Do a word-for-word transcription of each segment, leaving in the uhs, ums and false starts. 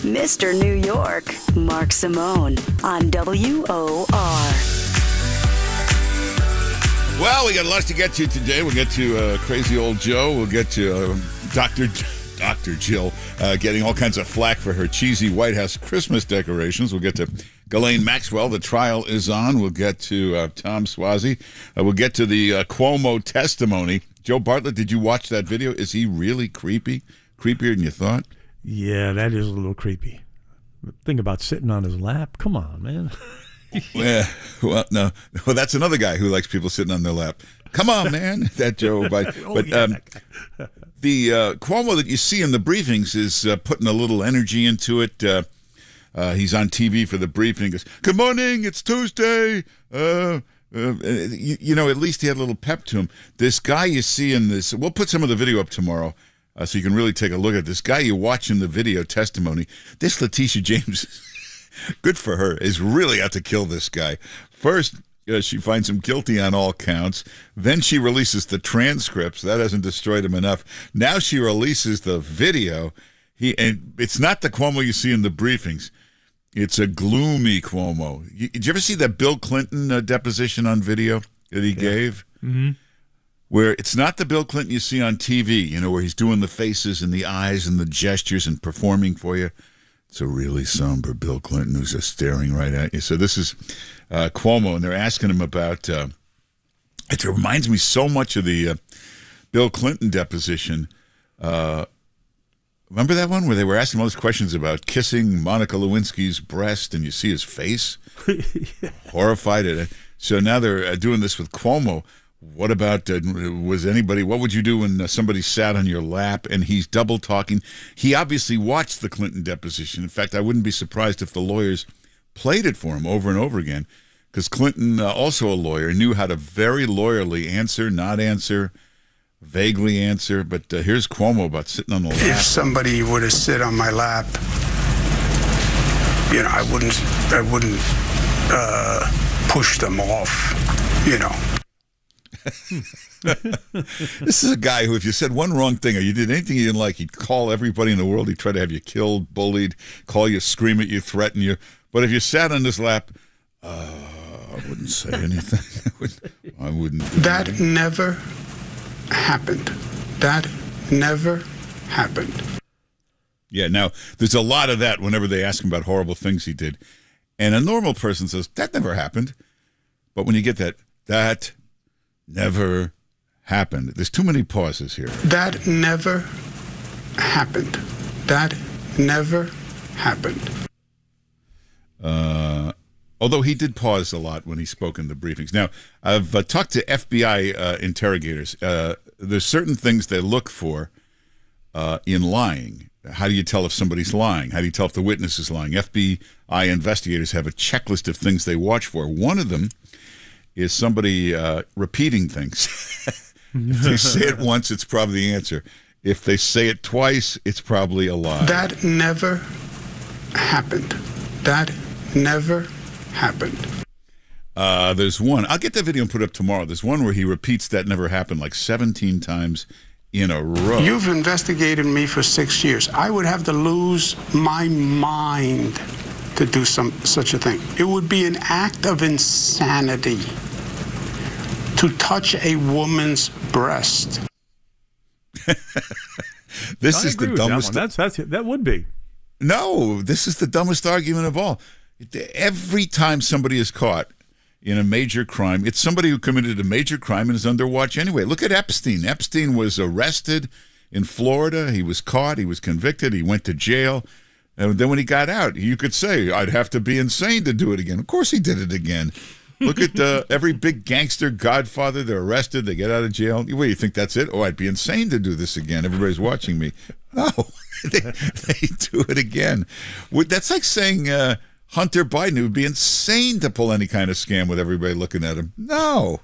Mister New York, Mark Simone on W O R. Well, we got lots to get to today. We'll get to uh, Crazy Old Joe. We'll get to uh, Doctor Doctor Jill uh, getting all kinds of flack for her cheesy White House Christmas decorations. We'll get to Ghislaine Maxwell. The trial is on. We'll get to uh, Tom Suozzi. Uh, we'll get to the uh, Cuomo testimony. Joe Bartlett, did you watch that video? Is he really creepy? Creepier than you thought? Yeah, that is a little creepy. Think about sitting on his lap. Come on, man. Yeah, well, no. Well, that's another guy who likes people sitting on their lap. Come on, man. That Joe. But, oh, but yeah, um, the uh, Cuomo that you see in the briefings is uh, putting a little energy into it. Uh, uh, he's on T V for the briefing. He goes, good morning, it's Tuesday. Uh, uh, you, you know, at least he had a little pep to him. This guy you see in this, we'll put some of the video up tomorrow uh, so you can really take a look at this guy you watch in the video testimony. This Letitia James, good for her, is really out to kill this guy. First, Uh, she finds him guilty on all counts. Then she releases the transcripts. That hasn't destroyed him enough. Now she releases the video. He and it's not the Cuomo you see in the briefings. It's a gloomy Cuomo. You, did you ever see that Bill Clinton uh, deposition on video that he yeah. gave? Mm-hmm. Where it's not the Bill Clinton you see on T V, you know, where he's doing the faces and the eyes and the gestures and performing for you. It's a really somber Bill Clinton who's just staring right at you. So this is uh, Cuomo, and they're asking him about, uh, it reminds me so much of the uh, Bill Clinton deposition. Uh, remember that one where they were asking all those questions about kissing Monica Lewinsky's breast, and you see his face? Yeah. Horrified at it. So now they're uh, doing this with Cuomo. What about, uh, was anybody, what would you do when uh, somebody sat on your lap? And he's double talking. He obviously watched the Clinton deposition. In fact, I wouldn't be surprised if the lawyers played it for him over and over again, because Clinton, uh, also a lawyer, knew how to very lawyerly answer, not answer, vaguely answer. But uh, here's Cuomo about sitting on the lap. If somebody were to sit on my lap, you know, I wouldn't, I wouldn't uh, push them off, you know. This is a guy who, if you said one wrong thing or you did anything you didn't like, he'd call everybody in the world. He'd try to have you killed, bullied, call you, scream at you, threaten you. But if you sat on his lap, uh, I wouldn't say anything. I, would, I wouldn't. Do that anything. never happened. That never happened. Yeah, now, there's a lot of that whenever they ask him about horrible things he did. And a normal person says, that never happened. But when you get that, that never happened. There's too many pauses here. That never happened. That never happened. Uh, although he did pause a lot when he spoke in the briefings. Now, I've uh, talked to F B I uh, interrogators. Uh, there's certain things they look for uh, in lying. How do you tell if somebody's lying? How do you tell if the witness is lying? F B I investigators have a checklist of things they watch for. One of them is somebody uh, repeating things. If they say it once, it's probably the answer. If they say it twice, it's probably a lie. That never happened. That never happened. Uh, there's one. I'll get that video and put it up tomorrow. There's one where he repeats that never happened like seventeen times in a row. You've investigated me for six years. I would have to lose my mind to do some such a thing. It would be an act of insanity to touch a woman's breast. This I is the agree with dumbest. That, one. That's, that's, that would be. No, this is the dumbest argument of all. Every time somebody is caught in a major crime, it's somebody who committed a major crime and is under watch anyway. Look at Epstein. Epstein was arrested in Florida. He was caught. He was convicted. He went to jail. And then when he got out, you could say, I'd have to be insane to do it again. Of course he did it again. Look at uh, every big gangster, Godfather. They're arrested. They get out of jail. What, you think that's it? Oh, I'd be insane to do this again. Everybody's watching me. No, they, they do it again. That's like saying uh, Hunter Biden, it would be insane to pull any kind of scam with everybody looking at him. No.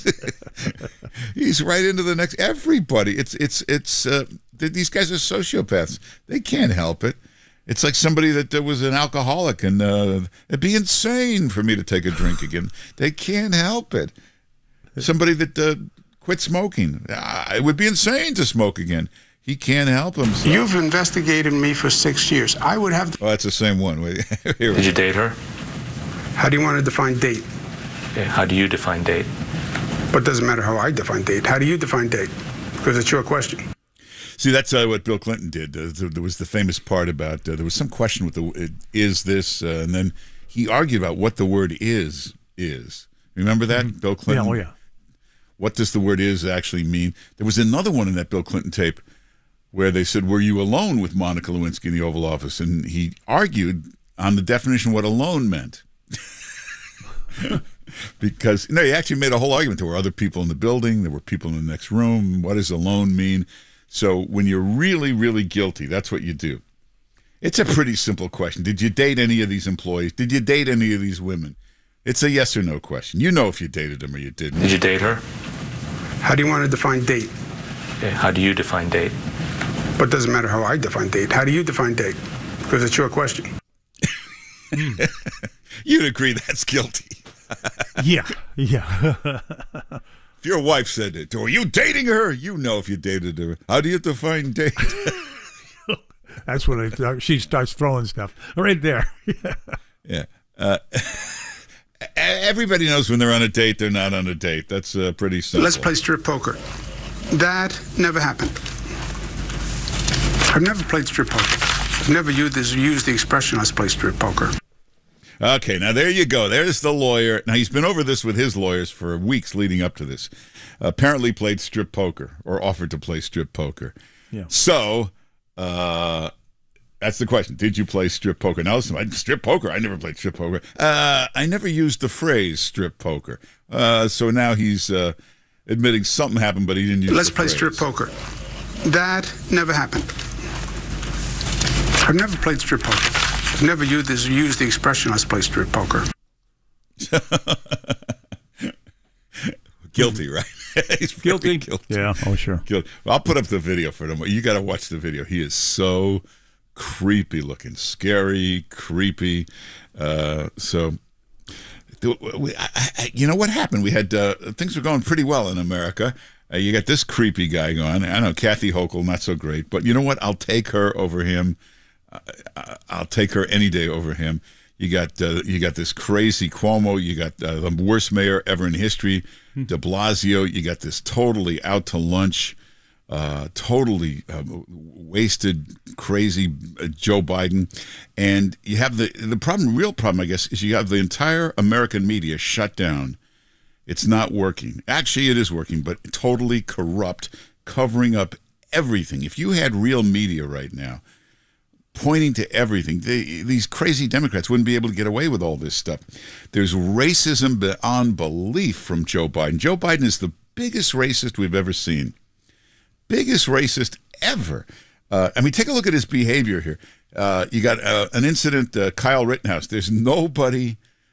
He's right into the next. Everybody. It's, it's, it's, uh, these guys are sociopaths. They can't help it. It's like somebody that uh, was an alcoholic, and uh, it'd be insane for me to take a drink again. They can't help it. Somebody that uh, quit smoking. Uh, it would be insane to smoke again. He can't help himself. You've investigated me for six years. I would have... Oh, that's the same one. Wait, here we Did you go. date her? How do you want to define date? Okay, how do you define date? But it doesn't matter how I define date. How do you define date? Because it's your question. See, that's uh, what Bill Clinton did. Uh, there, there was the famous part about uh, there was some question with the uh, is this, uh, and then he argued about what the word is is. Remember that, mm-hmm. Bill Clinton? Yeah, oh yeah. What does the word is actually mean? There was another one in that Bill Clinton tape where they said, were you alone with Monica Lewinsky in the Oval Office? And he argued on the definition of what alone meant. Because, no, he actually made a whole argument. There were other people in the building. There were people in the next room. What does alone mean? So when you're really, really guilty, that's what you do. It's a pretty simple question. Did you date any of these employees? Did you date any of these women? It's a yes or no question. You know if you dated them or you didn't. Did you date her? How do you want to define date? Okay, how do you define date? But it doesn't matter how I define date. How do you define date? Because it's your question. You'd agree that's guilty. Yeah, yeah. If your wife said it, "Are you dating her?" You know if you dated her. How do you define date? That's when I, she starts throwing stuff right there. Yeah. Uh, everybody knows when they're on a date, they're not on a date. That's uh, pretty simple. Let's play strip poker. That never happened. I've never played strip poker. I've never used, this, used the expression, let's play strip poker. Okay, now there you go. There's the lawyer. Now, he's been over this with his lawyers for weeks leading up to this. Apparently played strip poker or offered to play strip poker. Yeah. So, uh, that's the question. Did you play strip poker? Now, listen, I, strip poker, I never played strip poker. Uh, I never used the phrase strip poker. Uh, so now he's uh, admitting something happened, but he didn't use Let's the play phrase. strip poker. That never happened. I've never played strip poker. I've never used, this, used the expression, let's play strip poker. Guilty, right? He's Guilty? guilty. Yeah, oh sure. Guilty. Well, I'll put up the video for them. You got to watch the video. He is so creepy looking, scary, creepy. Uh, so, we, I, I, you know what happened? We had uh, things were going pretty well in America. Uh, you got this creepy guy going. I know Kathy Hochul, not so great, but you know what? I'll take her over him. Uh, I'll take her any day over him. You got uh, you got this crazy Cuomo. You got uh, the worst mayor ever in history, De Blasio. You got this totally out to lunch, uh, totally uh, wasted, crazy uh, Joe Biden. And you have the the problem, real problem, I guess, is you have the entire American media shut down. It's not working. Actually, it is working, but totally corrupt, covering up everything. If you had real media right now, pointing to everything, they, these crazy Democrats wouldn't be able to get away with all this stuff. There's racism beyond belief from Joe Biden. Joe Biden is the biggest racist we've ever seen. Biggest racist ever. Uh, I mean, take a look at his behavior here. Uh, you got uh, an incident, uh, Kyle Rittenhouse. There's nobody...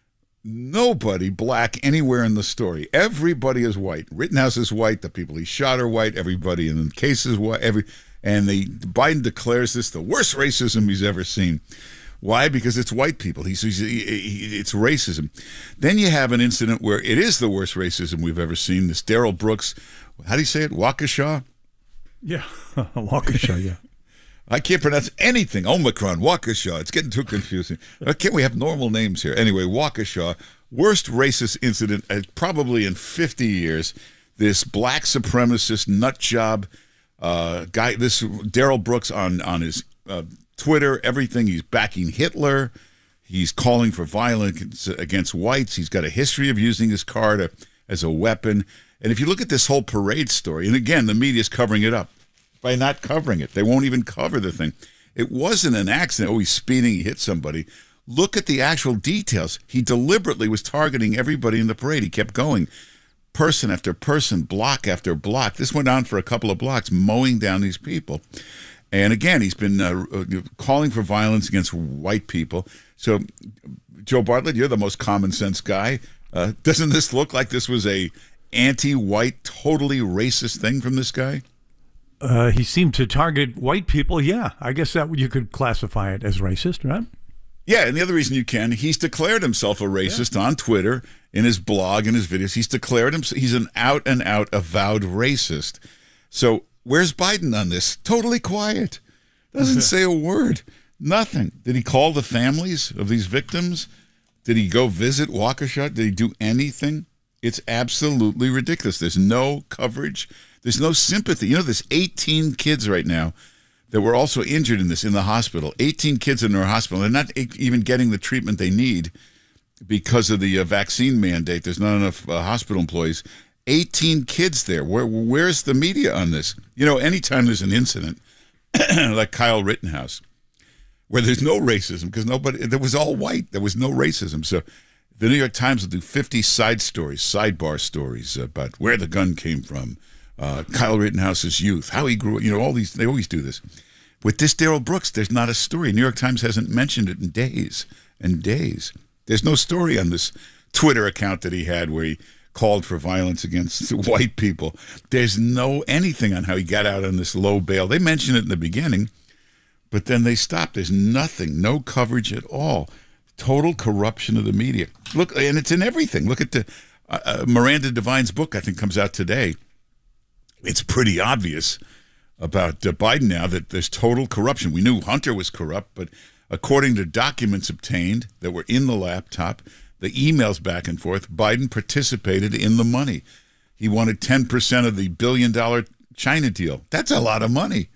Nobody black anywhere in the story. Everybody is white. Rittenhouse is white. The people he shot are white. Everybody in the case is white. Every, and the Biden declares this the worst racism he's ever seen. Why? Because it's white people. He's, he's he, he, it's racism. Then you have an incident where it is the worst racism we've ever seen. This Darrell Brooks, how do you say it? Waukesha? Yeah, Waukesha, yeah. I can't pronounce anything. Omicron, Waukesha. It's getting too confusing. Can't we have normal names here? Anyway, Waukesha, worst racist incident uh, probably in fifty years. This black supremacist nut job uh, guy, this Darrell Brooks on, on his uh, Twitter, everything. He's backing Hitler. He's calling for violence against whites. He's got a history of using his car to, as a weapon. And if you look at this whole parade story, and again, the media's covering it up. By not covering it. They won't even cover the thing. It wasn't an accident. Oh, he's speeding, he hit somebody. Look at the actual details. He deliberately was targeting everybody in the parade. He kept going, person after person, block after block. This went on for a couple of blocks, mowing down these people. And again, he's been uh, calling for violence against white people. So, Joe Bartlett, you're the most common sense guy. Uh, doesn't this look like this was a anti-white, totally racist thing from this guy? Uh, he seemed to target white people. Yeah, I guess that you could classify it as racist, right? Yeah, and the other reason you can, he's declared himself a racist yeah. on Twitter, in his blog, in his videos. He's declared himself, he's an out-and-out avowed racist. So where's Biden on this? Totally quiet. Doesn't say a word. Nothing. Did he call the families of these victims? Did he go visit Waukesha? Did he do anything? It's absolutely ridiculous. There's no coverage. There's no sympathy. You know, there's eighteen kids right now that were also injured in this in the hospital. eighteen kids in their hospital. They're not even getting the treatment they need because of the uh, vaccine mandate. There's not enough uh, hospital employees. eighteen kids there. Where, where's the media on this? You know, anytime there's an incident like Kyle Rittenhouse, where there's no racism, because nobody, there was all white. There was no racism. So the New York Times will do fifty side stories, sidebar stories about where the gun came from, uh, Kyle Rittenhouse's youth, how he grew up, you know, all these, they always do this. With this Darrell Brooks, there's not a story. New York Times hasn't mentioned it in days and days. There's no story on this Twitter account that he had where he called for violence against white people. There's no anything on how he got out on this low bail. They mentioned it in the beginning, but then they stopped. There's nothing, no coverage at all. Total corruption of the media. Look, and it's in everything. Look at the uh, uh, Miranda Devine's book, I think, comes out today. It's pretty obvious about uh, Biden now that there's total corruption. We knew Hunter was corrupt, but according to documents obtained that were in the laptop, the emails back and forth, Biden participated in the money. He wanted ten percent of the billion dollar China deal. That's a lot of money.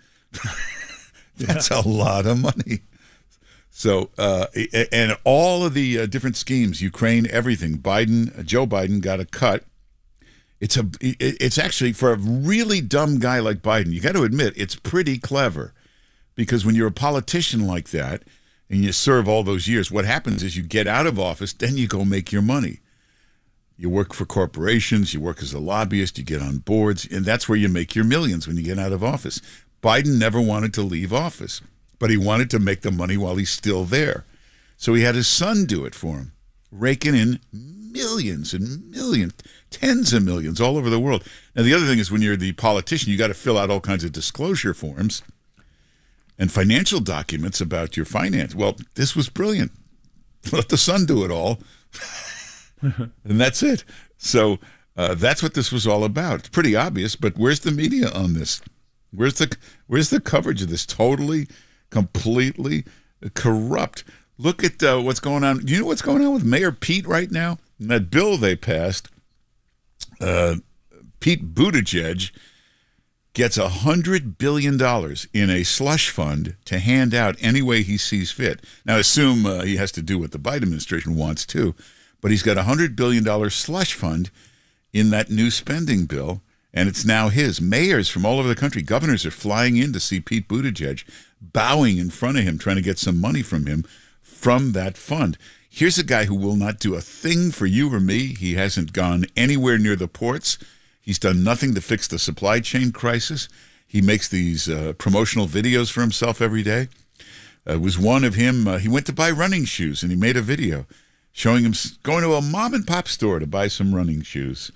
That's a lot of money. So, uh, and all of the uh, different schemes, Ukraine, everything, Biden, uh, Joe Biden got a cut. It's a, it's actually, for a really dumb guy like Biden, you got to admit, it's pretty clever. Because when you're a politician like that, and you serve all those years, what happens is you get out of office, then you go make your money. You work for corporations, you work as a lobbyist, you get on boards, and that's where you make your millions when you get out of office. Biden never wanted to leave office, but he wanted to make the money while he's still there. So he had his son do it for him, raking in millions and millions, tens of millions all over the world. Now, the other thing is when you're the politician, you got to fill out all kinds of disclosure forms and financial documents about your finance. Well, this was brilliant. Let the son do it all. And that's it. So uh, that's what this was all about. It's pretty obvious, but where's the media on this? Where's the where's the coverage of this? Totally, completely corrupt. Look at uh, what's going on. You know what's going on with Mayor Pete right now? That bill they passed, uh, Pete Buttigieg gets one hundred billion dollars in a slush fund to hand out any way he sees fit. Now, assume uh, he has to do what the Biden administration wants too, but he's got a one hundred billion dollars slush fund in that new spending bill, and it's now his. Mayors from all over the country, governors are flying in to see Pete Buttigieg, bowing in front of him, trying to get some money from him from that fund. Here's a guy who will not do a thing for you or me. He hasn't gone anywhere near the ports. He's done nothing to fix the supply chain crisis. He makes these uh, promotional videos for himself every day. Uh, it was one of him. Uh, he went to buy running shoes, and he made a video showing him going to a mom and pop store to buy some running shoes.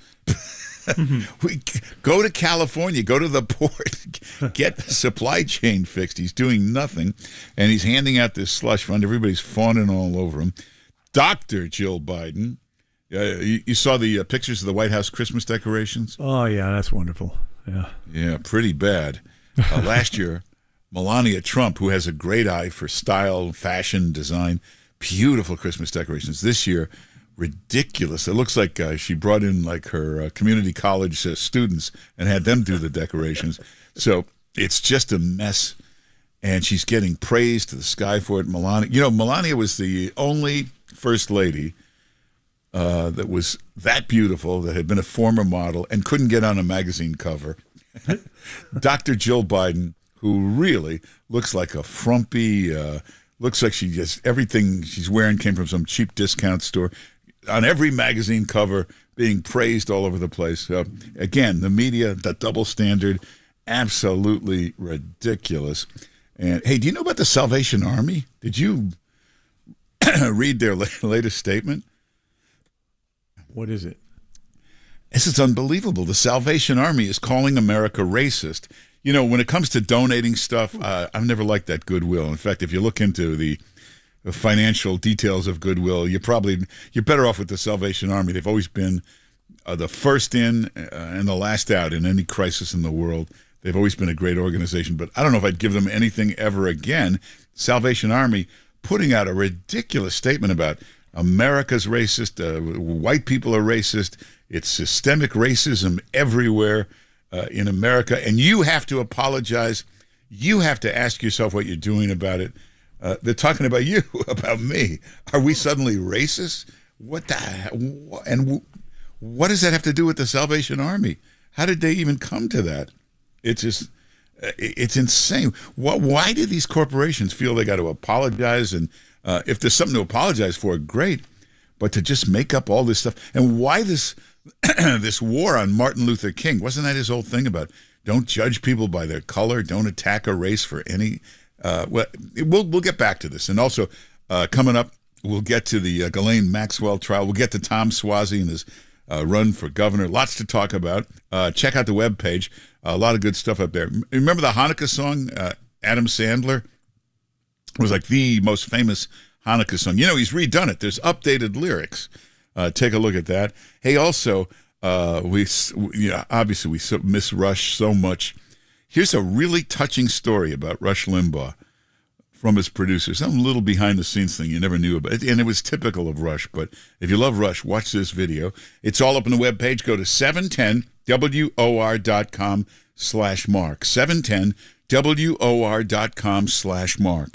we go to California, go to the port, get the supply chain fixed. He's doing nothing, and he's handing out this slush fund. Everybody's fawning all over him. Doctor Jill Biden. Uh, you, you saw the uh, pictures of the White House Christmas decorations? Oh, yeah, that's wonderful. Yeah. Yeah, pretty bad. Uh, last year, Melania Trump, who has a great eye for style, fashion, design, beautiful Christmas decorations. This year, ridiculous. It looks like uh, she brought in like her uh, community college uh, students and had them do the decorations. So it's just a mess, and she's getting praise to the sky for it. Melania, you know, Melania was the only first lady uh, that was that beautiful, that had been a former model and couldn't get on a magazine cover. Doctor Jill Biden, who really looks like a frumpy, uh, looks like she just, everything she's wearing came from some cheap discount store. On every magazine cover, being praised all over the place. So, again, the media, the double standard, absolutely ridiculous. And, hey, do you know about the Salvation Army? Did you read their latest statement? What is it? This is unbelievable. The Salvation Army is calling America racist. You know, when it comes to donating stuff, uh, I've never liked that Goodwill. In fact, if you look into the The financial details of Goodwill, you're probably you're better off with the Salvation Army. They've always been uh, the first in uh, and the last out in any crisis in the world. They've always been a great organization, but I don't know if I'd give them anything ever again. Salvation Army putting out a ridiculous statement about America's racist, uh, white people are racist, it's systemic racism everywhere uh, in America, and you have to apologize. You have to ask yourself what you're doing about it. Uh, they're talking about you, about me. Are we suddenly racist? What the and what does that have to do with the Salvation Army? How did they even come to that? It's just, it's insane. Why do these corporations feel they got to apologize? And uh, if there's something to apologize for, great. But to just make up all this stuff, and why this this war on Martin Luther King? Wasn't that his whole thing about don't judge people by their color, don't attack a race for any? Uh, well, we'll we'll get back to this, and also uh, coming up, we'll get to the uh, Ghislaine Maxwell trial. We'll get to Tom Suozzi and his uh, run for governor. Lots to talk about. Uh, check out the webpage. A lot of good stuff up there. Remember the Hanukkah song, uh, Adam Sandler? It was like the most famous Hanukkah song. You know, he's redone it. There's updated lyrics. Uh, take a look at that. Hey, also, uh, we you know, obviously we so, miss Rush so much. Here's a really touching story about Rush Limbaugh from his producer. Some little behind-the-scenes thing you never knew about. And it was typical of Rush. But if you love Rush, watch this video. It's all up on the webpage. Go to seven ten W O R dot com slash Mark. seven ten W O R dot com slash Mark.